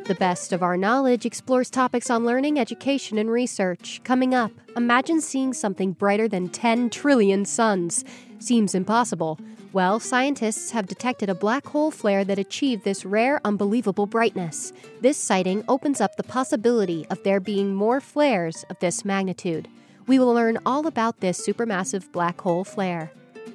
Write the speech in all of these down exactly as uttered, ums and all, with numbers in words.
The Best of Our Knowledge explores topics on learning, education, and research. Coming up, imagine seeing something brighter than ten trillion suns. Seems impossible. Well, scientists have detected a black hole flare that achieved this rare, unbelievable brightness. This sighting opens up the possibility of there being more flares of this magnitude. We will learn all about this supermassive black hole flare.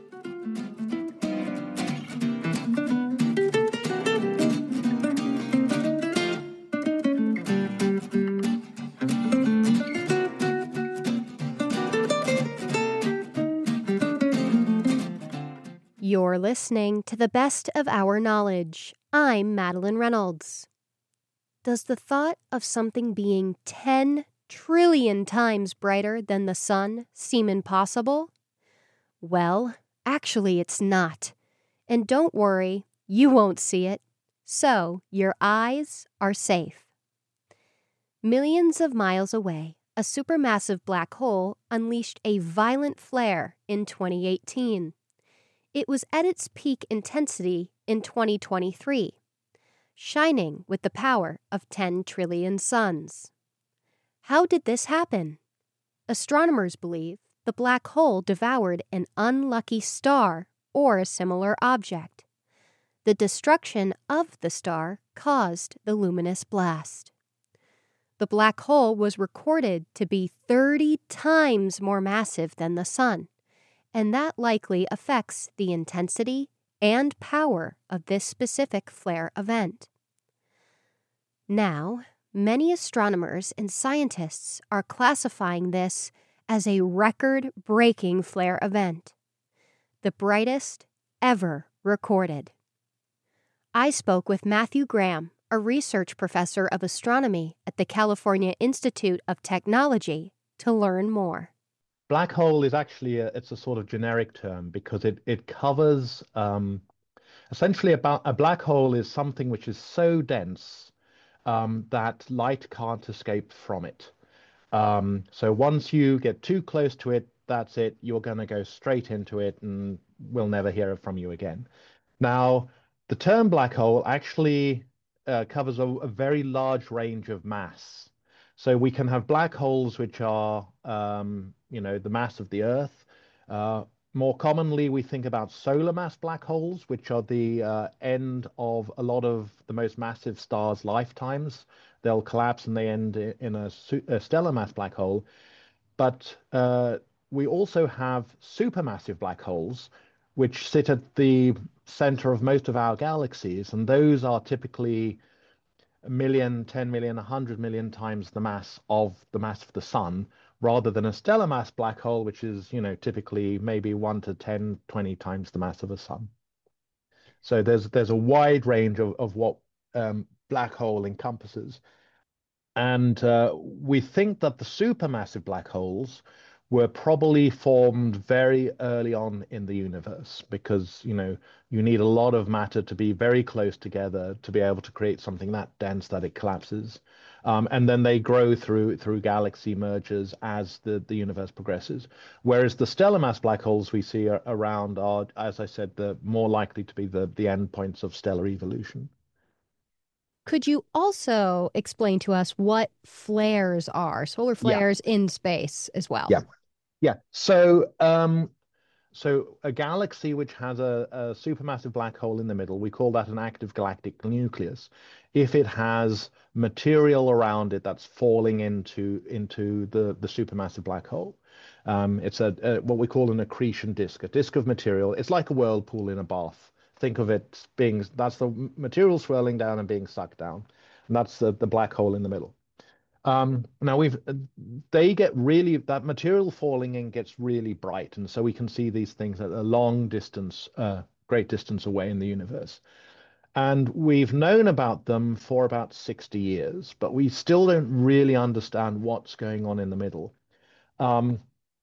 You're listening to The Best of Our Knowledge. I'm Madeline Reynolds. Does the thought of something being ten trillion times brighter than the sun seem impossible? Well, actually it's not. And don't worry, you won't see it. So your eyes are safe. Millions of miles away, a supermassive black hole unleashed a violent flare in twenty eighteen. It was at its peak intensity in twenty twenty-three, shining with the power of ten trillion suns. How did this happen? Astronomers believe the black hole devoured an unlucky star or a similar object. The destruction of the star caused the luminous blast. The black hole was recorded to be thirty times more massive than the sun, and that likely affects the intensity and power of this specific flare event. Now, many astronomers and scientists are classifying this as a record-breaking flare event, the brightest ever recorded. I spoke with Matthew Graham, a research professor of astronomy at the California Institute of Technology, to learn more. Black hole is actually a, it's a sort of generic term because it it covers um, essentially about a black hole is something which is so dense um, that light can't escape from it. Um, so once you get too close to it, that's it. You're going to go straight into it, and we'll never hear from you again. Now, the term black hole actually uh, covers a, a very large range of mass. So we can have black holes which are, um, you know, the mass of the Earth. Uh, more commonly, we think about solar mass black holes, which are the uh, end of a lot of the most massive stars' lifetimes. They'll collapse and they end in a, a stellar mass black hole. But uh, we also have supermassive black holes, which sit at the center of most of our galaxies, and those are typically a million, ten million, a hundred million times the mass of the mass of the sun, rather than a stellar mass black hole, which is, you know, typically maybe one to ten, twenty times the mass of a sun. So there's there's a wide range of, of what um, black hole encompasses. And uh, we think that the supermassive black holes were probably formed very early on in the universe because, you know, you need a lot of matter to be very close together to be able to create something that dense that it collapses. Um, and then they grow through through galaxy mergers as the, the universe progresses. Whereas the stellar mass black holes we see are, around are, as I said, the more likely to be the, the endpoints of stellar evolution. Could you also explain to us what flares are, solar flares yeah. in space as well? Yeah, yeah. So, um, so a galaxy which has a, a supermassive black hole in the middle, we call that an active galactic nucleus. If it has material around it that's falling into into the the supermassive black hole, um, it's a, a what we call an accretion disk, a disk of material. It's like a whirlpool in a bath. Think of it being, that's the material swirling down and being sucked down. And that's the, the black hole in the middle. Um, now we've, they get really, that material falling in gets really bright. And so we can see these things at a long distance, uh, great distance away in the universe. And we've known about them for about sixty years, but we still don't really understand what's going on in the middle. Um,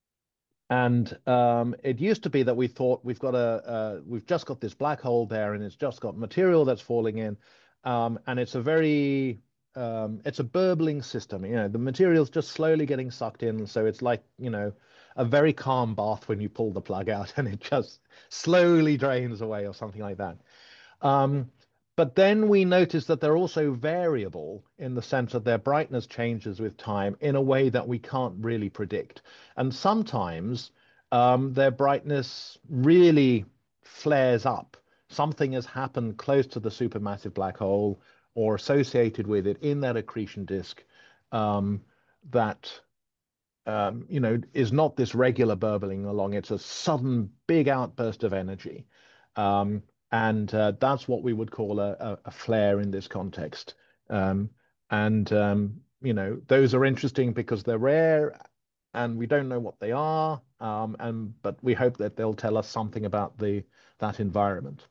And um, it used to be that we thought we've got a uh, we've just got this black hole there, and it's just got material that's falling in, um, and it's a very um, it's a burbling system. You know, the material's just slowly getting sucked in, so it's like, you know, a very calm bath when you pull the plug out, and it just slowly drains away or something like that. Um, But then we notice that they're also variable in the sense that their brightness changes with time in a way that we can't really predict. And sometimes um, their brightness really flares up. Something has happened close to the supermassive black hole or associated with it in that accretion disk um, that um, you know, is not this regular burbling along. It's a sudden big outburst of energy. Um, and uh, that's what we would call a, a, a flare in this context. Um, and, um, you know, those are interesting because they're rare and we don't know what they are. Um, and but we hope that they'll tell us something about the that environment.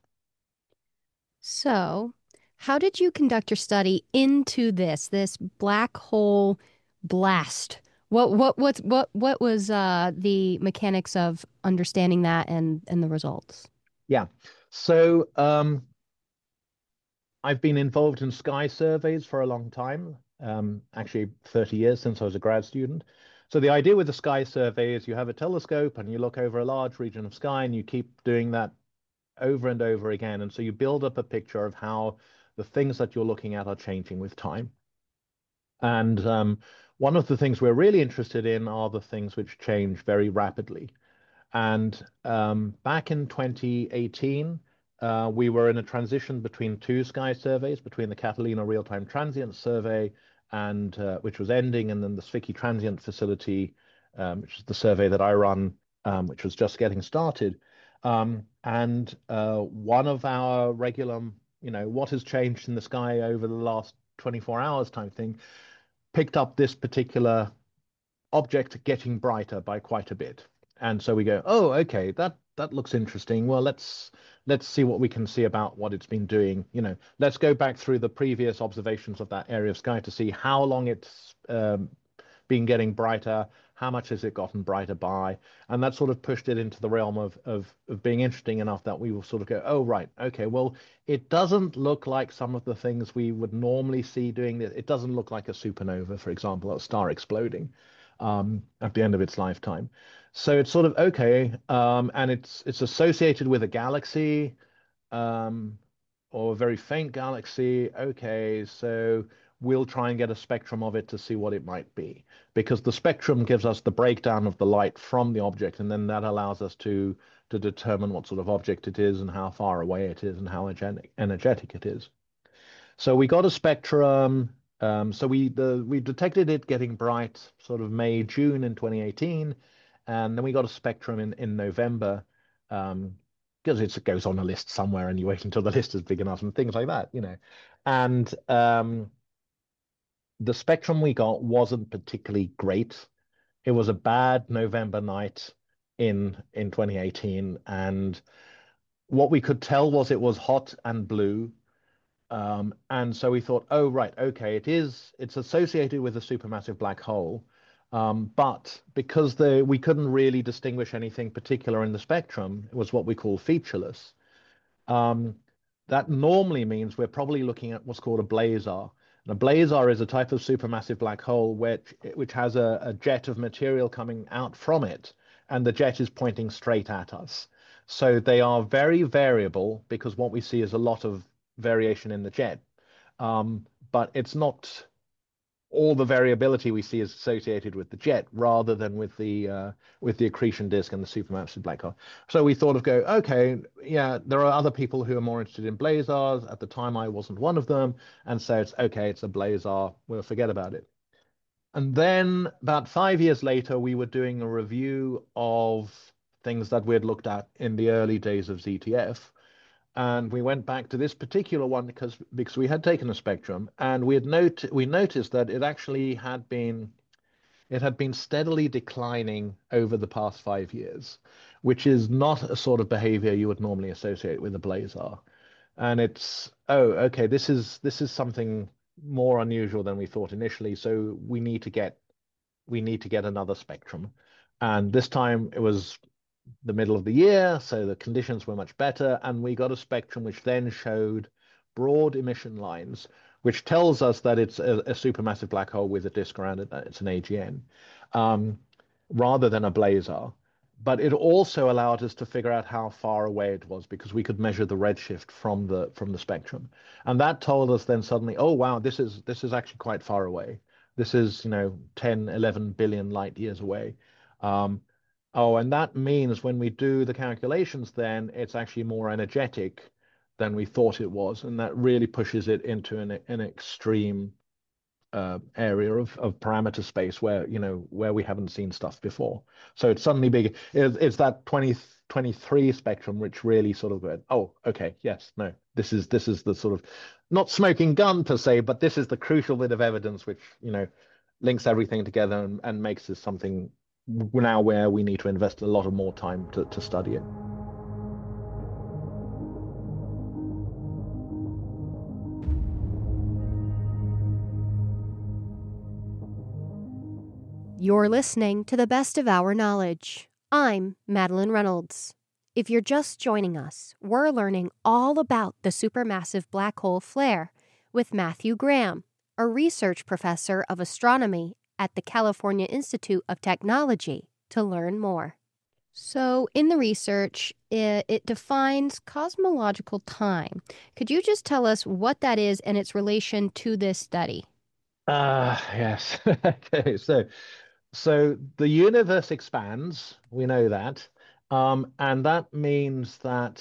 So, how did you conduct your study into this this black hole blast? What what what what what was uh, the mechanics of understanding that and and the results? Yeah. So um, I've been involved in sky surveys for a long time, um, actually thirty years since I was a grad student. So the idea with the sky survey is you have a telescope and you look over a large region of sky and you keep doing that over and over again. And so you build up a picture of how the things that you're looking at are changing with time. And um, one of the things we're really interested in are the things which change very rapidly. And um, back in twenty eighteen, uh, we were in a transition between two sky surveys, between the Catalina Real-Time Transient Survey, and uh, which was ending, and then the Zwicky Transient Facility, um, which is the survey that I run, um, which was just getting started. Um, and uh, one of our regular, you know, what has changed in the sky over the last twenty-four hours type thing, picked up this particular object getting brighter by quite a bit. And so we go, oh, okay, that that looks interesting. Well, let's let's see what we can see about what it's been doing. You know, let's go back through the previous observations of that area of sky to see how long it's um, been getting brighter, how much has it gotten brighter by, and that sort of pushed it into the realm of of of being interesting enough that we will sort of go, oh, right, okay, well, it doesn't look like some of the things we would normally see doing this. It doesn't look like a supernova, for example, a star exploding um, at the end of its lifetime. So it's sort of okay, um, and it's it's associated with a galaxy, um, or a very faint galaxy. Okay, so we'll try and get a spectrum of it to see what it might be, because the spectrum gives us the breakdown of the light from the object, and then that allows us to to determine what sort of object it is and how far away it is and how energetic energetic it is. So we got a spectrum. Um, so we the we detected it getting bright sort of May, June in twenty eighteen, and then we got a spectrum in in November, um, because it goes on a list somewhere, and you wait until the list is big enough and things like that, you know. And um, the spectrum we got wasn't particularly great. It was a bad November night in in twenty eighteen, and what we could tell was it was hot and blue. Um, and so we thought, oh, right, okay, it is, it's associated with a supermassive black hole. Um, but because the we couldn't really distinguish anything particular in the spectrum, it was what we call featureless. Um, that normally means we're probably looking at what's called a blazar. And a blazar is a type of supermassive black hole which which has a, a jet of material coming out from it, and the jet is pointing straight at us. So they are very variable because what we see is a lot of variation in the jet. Um, but it's not all the variability we see is associated with the jet rather than with the uh, with the accretion disk and the supermassive black hole. So we thought of go, okay, yeah, there are other people who are more interested in blazars. At the time, I wasn't one of them, and so it's okay, it's a blazar. We'll forget about it. And then about five years later, we were doing a review of things that we had looked at in the early days of Z T F, and we went back to this particular one because because we had taken a spectrum and we had note we noticed that it actually had been it had been steadily declining over the past five years, which is not a sort of behavior you would normally associate with a blazar. And it's, oh, okay, this is this is something more unusual than we thought initially. So we need to get we need to get another spectrum. And this time it was the middle of the year, so the conditions were much better, and we got a spectrum which then showed broad emission lines, which tells us that it's a, a supermassive black hole with a disk around it, that it's an A G N, um, rather than a blazar. but it also allowed us to figure out how far away it was because we could measure the redshift from the from the spectrum. And that told us then suddenly, oh wow, this is this is actually quite far away. This is, you know, ten, eleven billion light years away. Um, oh, and that means when we do the calculations, then it's actually more energetic than we thought it was, and that really pushes it into an an extreme uh, area of, of parameter space where you know where we haven't seen stuff before. So it's suddenly big. It's, it's that twenty twenty-three spectrum which really sort of went, oh, okay, yes, no, this is this is the sort of not smoking gun per se, but this is the crucial bit of evidence which you know links everything together and, and makes this something now where we need to invest a lot of more time to, to study it. You're listening to the best of our knowledge. I'm Madeline Reynolds. If you're just joining us, we're learning all about the supermassive black hole flare with Matthew Graham, a research professor of astronomy at the California Institute of Technology, to learn more. So, in the research, it, it defines cosmological time. Could you just tell us what that is and its relation to this study? Ah, uh, yes. Okay, so So the universe expands, we know that. Um, and that means that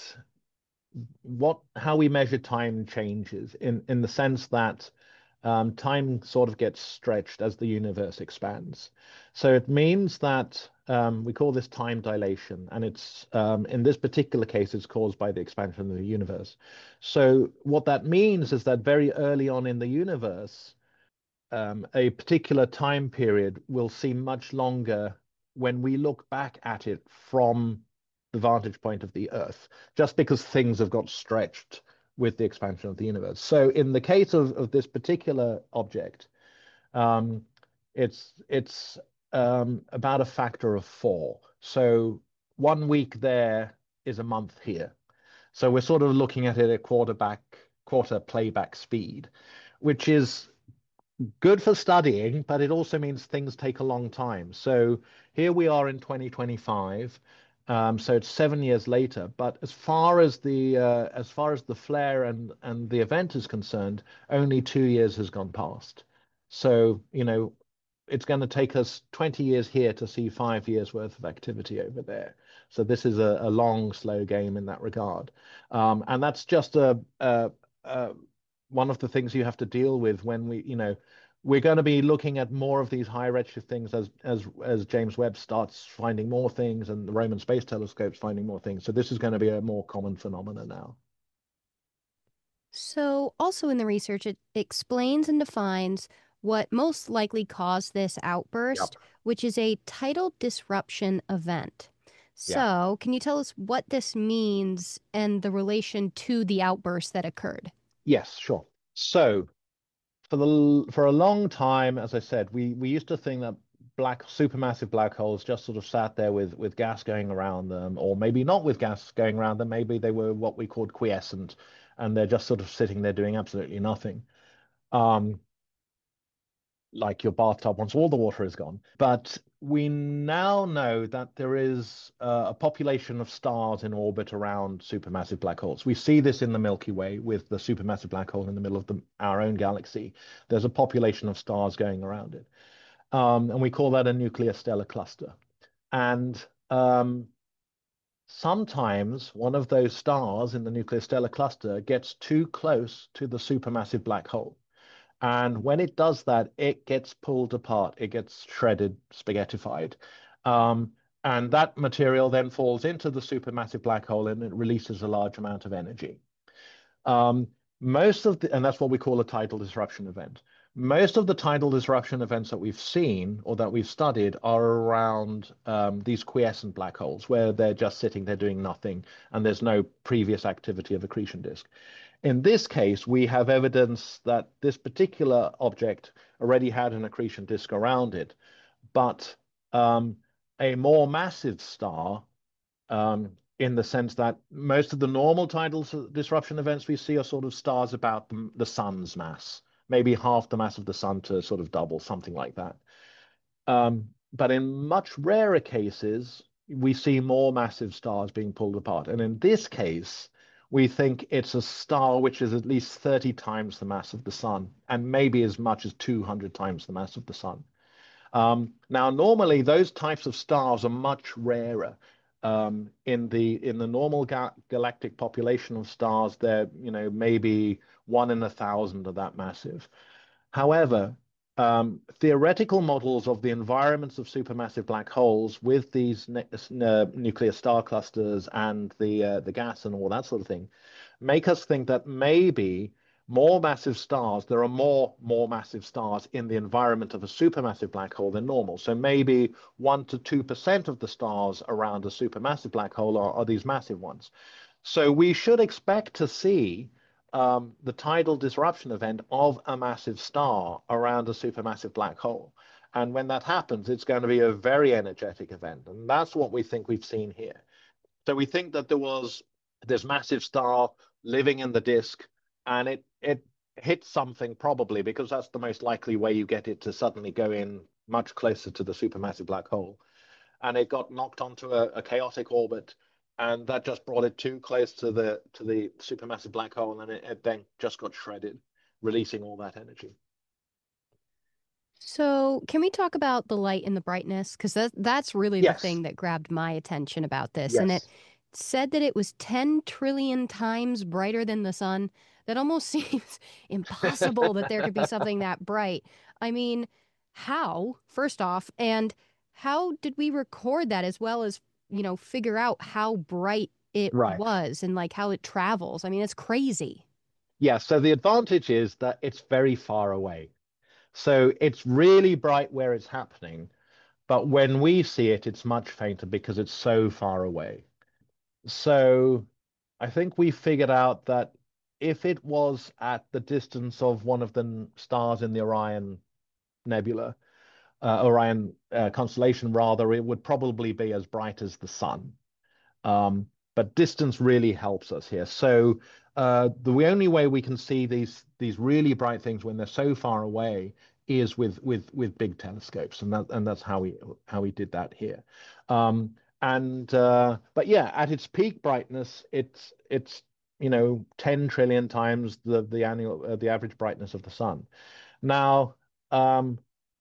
what how we measure time changes in, in the sense that um, time sort of gets stretched as the universe expands. So it means that um, we call this time dilation, and it's um, in this particular case, it's caused by the expansion of the universe. So what that means is that very early on in the universe, um, a particular time period will seem much longer when we look back at it from the vantage point of the Earth, just because things have got stretched with the expansion of the universe. So in the case of, of this particular object, um, it's it's um, about a factor of four. So one week there is a month here. So we're sort of looking at it at quarterback quarter playback speed, which is good for studying, but it also means things take a long time. So here we are in twenty twenty-five. Um, so it's seven years later. But as far as the uh, as far as the flare and and the event is concerned, only two years has gone past. So you know, it's going to take us twenty years here to see five years worth of activity over there. So this is a, a long, slow game in that regard. Um, and that's just a, a, a one of the things you have to deal with when we, you know, we're going to be looking at more of these high redshift things as as as James Webb starts finding more things and the Roman Space Telescope's finding more things. So this is going to be a more common phenomenon now. So, also in the research, it explains and defines what most likely caused this Yep. outburst, which is a tidal disruption event. Yeah. So, can you tell us what this means and the relation to the outburst that occurred? Yes, sure. So for the for a long time, as I said, we we used to think that black supermassive black holes just sort of sat there with with gas going around them, or maybe not with gas going around them. Maybe they were what we called quiescent, and they're just sort of sitting there doing absolutely nothing. Um, like your bathtub once all the water is gone. But we now know that there is uh, a population of stars in orbit around supermassive black holes. We see this in the Milky Way with the supermassive black hole in the middle of the, our own galaxy. There's a population of stars going around it. Um, and we call that a nuclear stellar cluster. And um, sometimes one of those stars in the nuclear stellar cluster gets too close to the supermassive black hole. And when it does that, it gets pulled apart, it gets shredded, spaghettified. Um, and that material then falls into the supermassive black hole and it releases a large amount of energy. Um, most of the, and that's what we call a tidal disruption event. Most of the tidal disruption events that we've seen or that we've studied are around um, these quiescent black holes, where they're just sitting there doing nothing and there's no previous activity of accretion disk. In this case, we have evidence that this particular object already had an accretion disk around it, but um, a more massive star, um, in the sense that most of the normal tidal disruption events we see are sort of stars about the, the sun's mass, maybe half the mass of the sun to sort of double, something like that. Um, but in much rarer cases, we see more massive stars being pulled apart. And in this case, we think it's a star which is at least thirty times the mass of the sun, and maybe as much as two hundred times the mass of the sun. Um, now, normally those types of stars are much rarer. Um, in the in the normal ga galactic population of stars, they're, you know, maybe one in a thousand are that massive. However, um, theoretical models of the environments of supermassive black holes with these ne uh, nuclear star clusters and the uh, the gas and all that sort of thing make us think that maybe more massive stars, there are more more massive stars in the environment of a supermassive black hole than normal. So maybe one to two percent of the stars around a supermassive black hole are, are these massive ones. So we should expect to see um, the tidal disruption event of a massive star around a supermassive black hole. And when that happens, it's going to be a very energetic event. And that's what we think we've seen here. So we think that there was this massive star living in the disk, and it it hit something probably because that's the most likely way you get it to suddenly go in much closer to the supermassive black hole. And it got knocked onto a, a chaotic orbit, and that just brought it too close to the to the supermassive black hole, and it, it then just got shredded, releasing all that energy. So, can we talk about the light and the brightness? Because that, that's really the Yes, thing that grabbed my attention about this. And it yes. said that it was ten trillion times brighter than the sun. That almost seems impossible that there could be something that bright. I mean, how, first off, and how did we record that as well as, you know, figure out how bright it Right. was and like how it travels? I mean, it's crazy. Yeah, so the advantage is that it's very far away. So it's really bright where it's happening, but when we see it, it's much fainter because it's so far away. So I think we figured out that if it was at the distance of one of the stars in the Orion Nebula, uh, Orion uh, constellation, rather, it would probably be as bright as the sun. Um, but distance really helps us here. So uh, the only way we can see these these really bright things when they're so far away is with with with big telescopes, and that and that's how we how we did that here. Um, and uh, but yeah, at its peak brightness, it's it's you know ten trillion times the the annual uh, the average brightness of the sun. Now, um,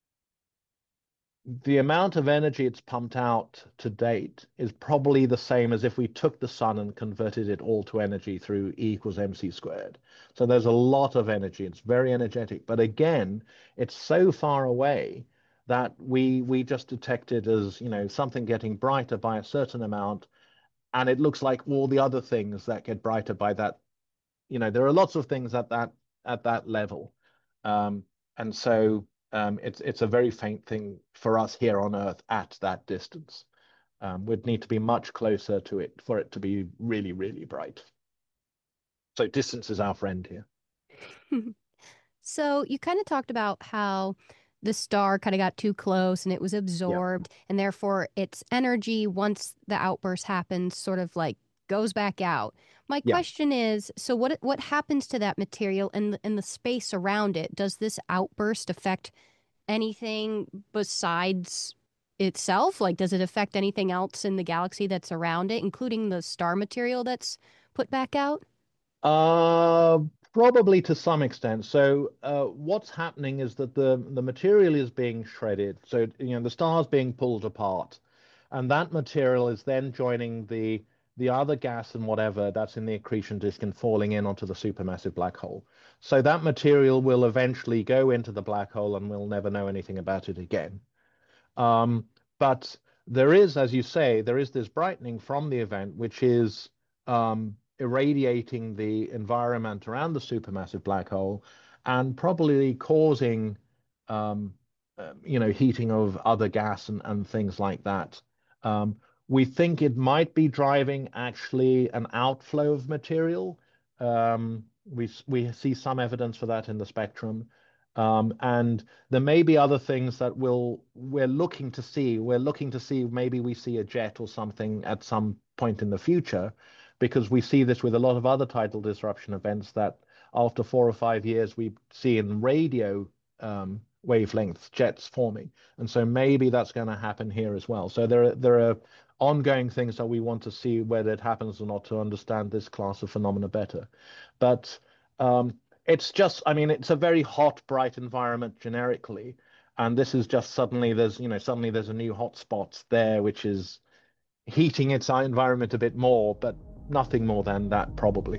the amount of energy it's pumped out to date is probably the same as if we took the sun and converted it all to energy through E equals mc squared. So there's a lot of energy. It's very energetic. But again, it's so far away that we we just detect it as, you know, something getting brighter by a certain amount. And it looks like all the other things that get brighter by that. You know, there are lots of things at that at that level. Um, and so um, it's it's a very faint thing for us here on Earth at that distance. Um, we'd need to be much closer to it for it to be really, really bright. So distance is our friend here. So you kind of talked about how the star kind of got too close and it was Yeah. absorbed, and therefore its energy, once the outburst happens, sort of like goes back out. My Yeah. question is, so what what happens to that material and the, and the space around it? Does this outburst affect anything besides itself? Like, does it affect anything else in the galaxy that's around it, including the star material that's put back out? Uh, Probably to some extent. So, uh, what's happening is that the the material is being shredded. So, you know, the star's being pulled apart, and that material is then joining the the other gas and whatever that's in the accretion disk and falling in onto the supermassive black hole. So that material will eventually go into the black hole, and we'll never know anything about it again. Um, but there is, as you say, there is this brightening from the event, which is um, irradiating the environment around the supermassive black hole and probably causing, um, uh, you know, heating of other gas and, and things like that. Um, we think it might be driving actually an outflow of material. Um, we we see some evidence for that in the spectrum. Um, and there may be other things that will we're looking to see. We're looking to see maybe we see a jet or something at some point in the future, because we see this with a lot of other tidal disruption events that after four or five years we see in radio um, wavelengths jets forming, and so maybe that's going to happen here as well. So there are there are ongoing things that we want to see whether it happens or not to understand this class of phenomena better. But um, it's just, I mean, it's a very hot, bright environment generically. And this is just suddenly there's, you know, suddenly there's a new hotspot there, which is heating its environment a bit more, but nothing more than that, probably.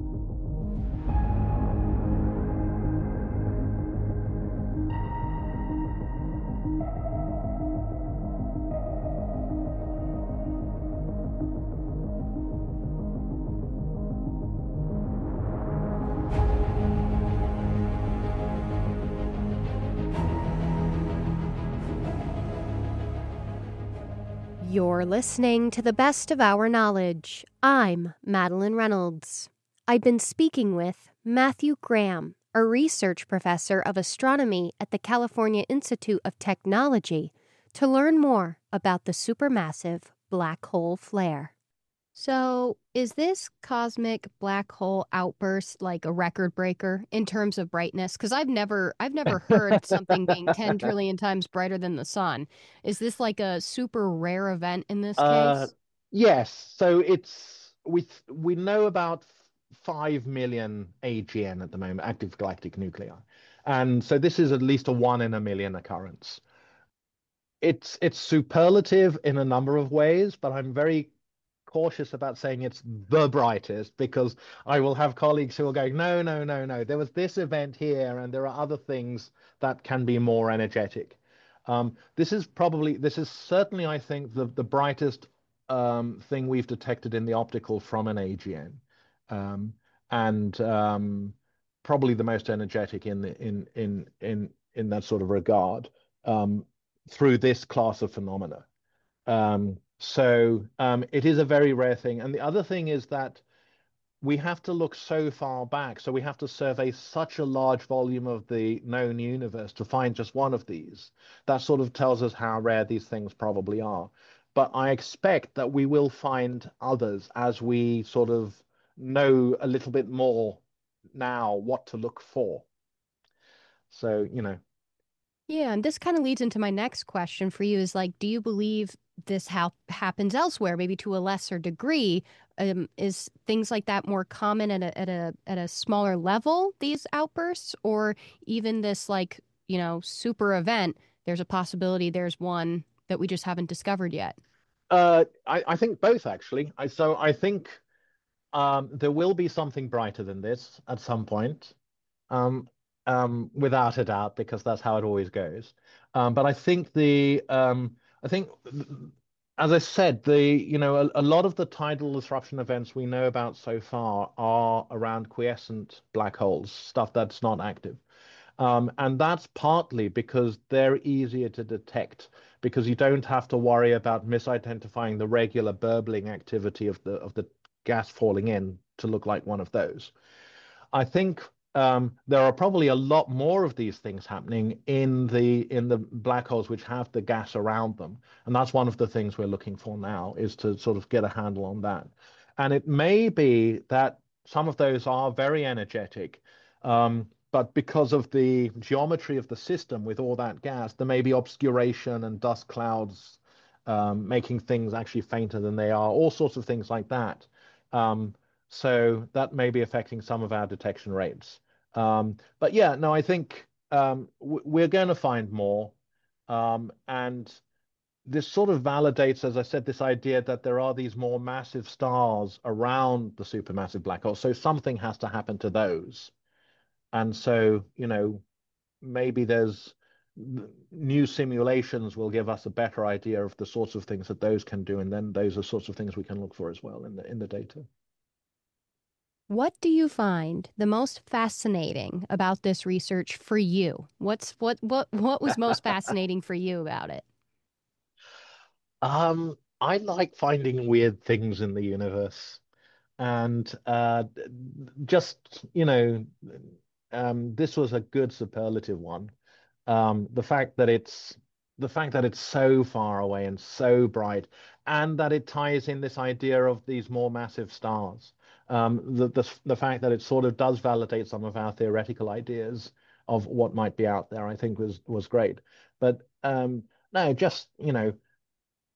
You're listening to the best of our knowledge. I'm Madeline Reynolds. I've been speaking with Matthew Graham, a research professor of astronomy at the California Institute of Technology, to learn more about the supermassive black hole flare. So, is this cosmic black hole outburst like a record breaker in terms of brightness? Because I've never, I've never heard something being ten trillion times brighter than the sun. Is this like a super rare event in this Uh, case? yes, so it's we we know about five million A G N at the moment, active galactic nuclei, and so this is at least a one in a million occurrence. It's it's superlative in a number of ways, but I'm very cautious about saying it's the brightest because I will have colleagues who will go, no, no, no, no. There was this event here, and there are other things that can be more energetic. Um, this is probably, this is certainly, I think, the the brightest um, thing we've detected in the optical from an A G N, um, and um, probably the most energetic in the in in in in that sort of regard um, through this class of phenomena. Um, so um, it is a very rare thing. And the other thing is that we have to look so far back. So we have to survey such a large volume of the known universe to find just one of these. That sort of tells us how rare these things probably are. But I expect that we will find others as we sort of know a little bit more now what to look for. So, you know, Yeah, and this kind of leads into my next question for you is like, do you believe this hap happens elsewhere, maybe to a lesser degree? Um, is things like that more common at a at a at a smaller level, these outbursts, or even this like, you know, super event, there's a possibility there's one that we just haven't discovered yet. uh, I, I think both actually. I, so I think Um, there will be something brighter than this at some point, um, um, without a doubt, because that's how it always goes. Um, but I think the, um, I think, as I said, the, you know, a, a lot of the tidal disruption events we know about so far are around quiescent black holes, stuff that's not active. Um, and that's partly because they're easier to detect because you don't have to worry about misidentifying the regular burbling activity of the of the gas falling in to look like one of those. I think um, there are probably a lot more of these things happening in the in the black holes which have the gas around them, and that's one of the things we're looking for now is to sort of get a handle on that. And it may be that some of those are very energetic, um, but because of the geometry of the system with all that gas, there may be obscuration and dust clouds um, making things actually fainter than they are, all sorts of things like that. Um, so that may be affecting some of our detection rates. Um, but yeah, no, I think um, we're going to find more. Um, and this sort of validates, as I said, this idea that there are these more massive stars around the supermassive black hole. So something has to happen to those. And so, you know, maybe there's new simulations will give us a better idea of the sorts of things that those can do. And then those are sorts of things we can look for as well in the in the data. What do you find the most fascinating about this research for you? What's what what what was most fascinating for you about it? Um, I like finding weird things in the universe, and uh, just you know, um, this was a good superlative one. Um, the fact that it's the fact that it's so far away and so bright, and that it ties in this idea of these more massive stars. Um, the, the the fact that it sort of does validate some of our theoretical ideas of what might be out there, I think was was great. But um, no, just you know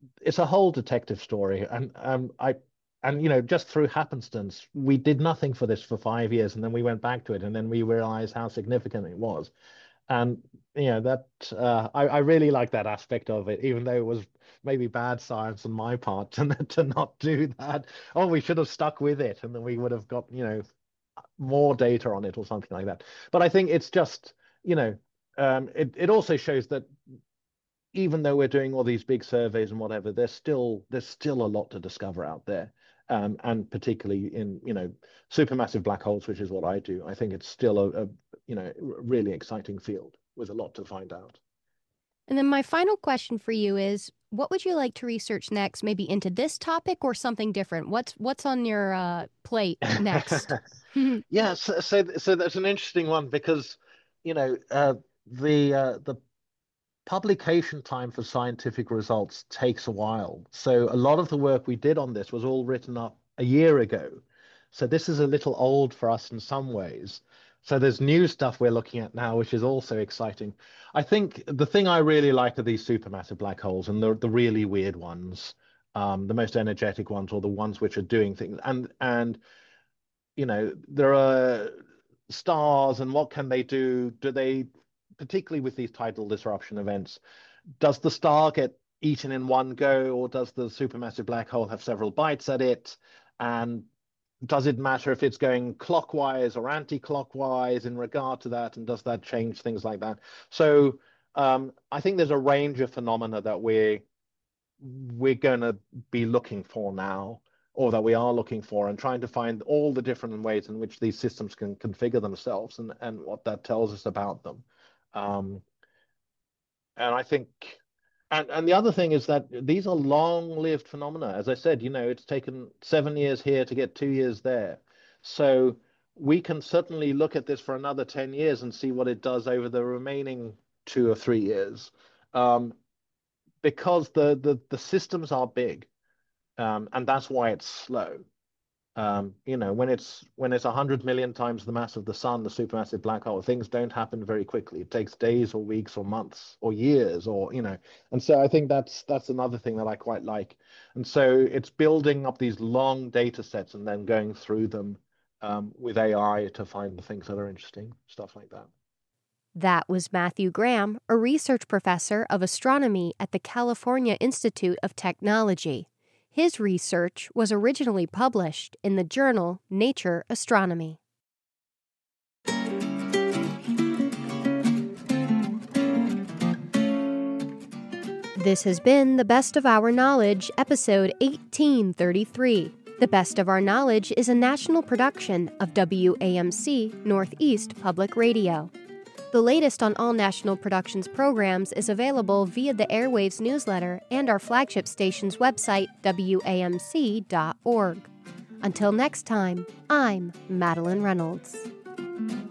it's a whole detective story, and um, I and you know just through happenstance, we did nothing for this for five years, and then we went back to it, and then we realized how significant it was. And you know that uh, I, I really like that aspect of it, even though it was maybe bad science on my part to to not do that. Oh, we should have stuck with it, and then we would have got you know more data on it or something like that. But I think it's just you know um, it it also shows that even though we're doing all these big surveys and whatever, there's still there's still a lot to discover out there. Um, and particularly in you know supermassive black holes, which is what I do, I think it's still a, a you know really exciting field with a lot to find out. And then my final question for you is, what would you like to research next? Maybe into this topic or something different? What's what's on your uh, plate next? Yeah, so, so so that's an interesting one because you know uh, the uh, the publication time for scientific results takes a while. So a lot of the work we did on this was all written up a year ago. So this is a little old for us in some ways. So there's new stuff we're looking at now, which is also exciting. I think the thing I really like are these supermassive black holes and the the really weird ones, um, the most energetic ones, or the ones which are doing things. And and you know, there are stars and what can they do? Do they, particularly with these tidal disruption events, does the star get eaten in one go, or does the supermassive black hole have several bites at it? And does it matter if it's going clockwise or anti-clockwise in regard to that? And does that change things like that? So um, I think there's a range of phenomena that we're we're going to be looking for now, or that we are looking for, and trying to find all the different ways in which these systems can configure themselves and, and what that tells us about them. Um, and I think, and, and the other thing is that these are long-lived phenomena. As I said, you know, it's taken seven years here to get two years there. So we can certainly look at this for another ten years and see what it does over the remaining two or three years. Um, because the, the, the systems are big. Um, and that's why it's slow. Um, you know, when it's when it's a hundred million times the mass of the sun, the supermassive black hole, things don't happen very quickly. It takes days or weeks or months or years, or you know. And so I think that's that's another thing that I quite like. And so it's building up these long data sets and then going through them um, with A I to find the things that are interesting, stuff like that. That was Matthew Graham, a research professor of astronomy at the California Institute of Technology. His research was originally published in the journal Nature Astronomy. This has been The Best of Our Knowledge, episode eighteen thirty-three. The Best of Our Knowledge is a national production of W A M C Northeast Public Radio. The latest on all National Productions programs is available via the Airwaves newsletter and our flagship station's website, W A M C dot org. Until next time, I'm Madeline Reynolds.